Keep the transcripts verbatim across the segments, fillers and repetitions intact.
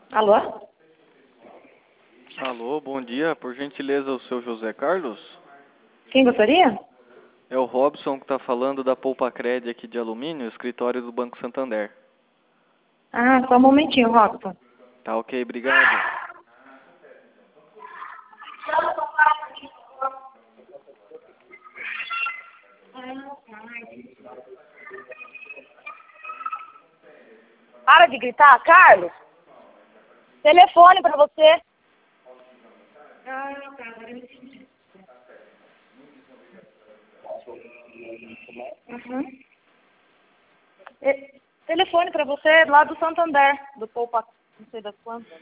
Alô? Alô, bom dia. Por gentileza, o seu José Carlos? Quem gostaria? É o Robson que está falando da Poupa Cred aqui de Alumínio, escritório do Banco Santander. Ah, só um momentinho, Robson. Tá ok, obrigado. Para de gritar, Carlos. Telefone pra você. Ah, tá. Agora eu entendi. Uhum. E- Telefone pra você lá do Santander, do Poupa, não sei das quantas.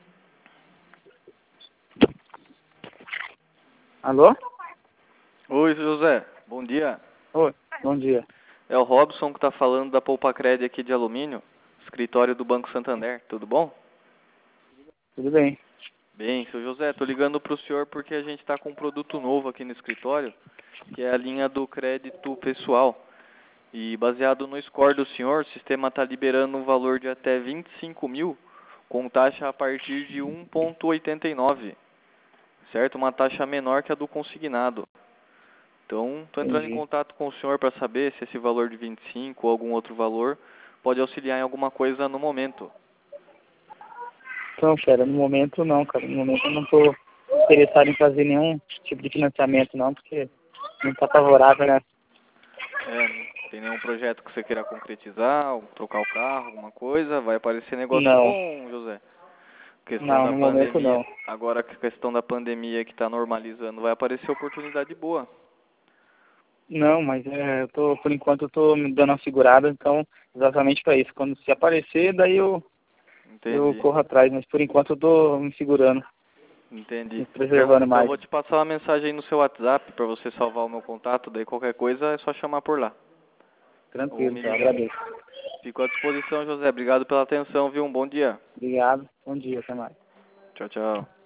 Alô? Oi, José. Bom dia. Oi, bom dia. É o Robson que está falando da Poupa Cred aqui de Alumínio, escritório do Banco Santander. Tudo bom? Tudo bem? Bem, seu José, tô ligando para o senhor porque a gente está com um produto novo aqui no escritório, que é a linha do crédito pessoal. E baseado no score do senhor, o sistema está liberando um valor de até vinte e cinco mil, com taxa a partir de um vírgula oitenta e nove, certo? Uma taxa menor que a do consignado. Então, estou entrando em Entendi. contato com o senhor para saber se esse valor de vinte e cinco ou algum outro valor pode auxiliar em alguma coisa no momento. Então, cara, no momento não, cara. No momento eu não tô interessado em fazer nenhum tipo de financiamento não, porque não tá favorável, né? É, não tem nenhum projeto que você queira concretizar, ou trocar o carro, alguma coisa? Vai aparecer negócio Não, bom, José? Questão não, da no momento pandemia, não. agora que a questão da pandemia que está normalizando, vai aparecer oportunidade boa. Não, mas é, eu tô, por enquanto eu tô me dando uma segurada, então, exatamente para isso. Quando se aparecer, daí eu, eu Entendi, corro atrás, mas por enquanto eu tô me segurando, entendi. me Então, preservando então eu mais. vou te passar uma mensagem aí no seu WhatsApp para você salvar o meu contato, daí qualquer coisa é só chamar por lá, ou Tranquilo, me então, ligar. agradeço. Fico à disposição, José. Obrigado pela atenção, viu? Um bom dia. Obrigado, bom dia, até mais. Tchau, tchau.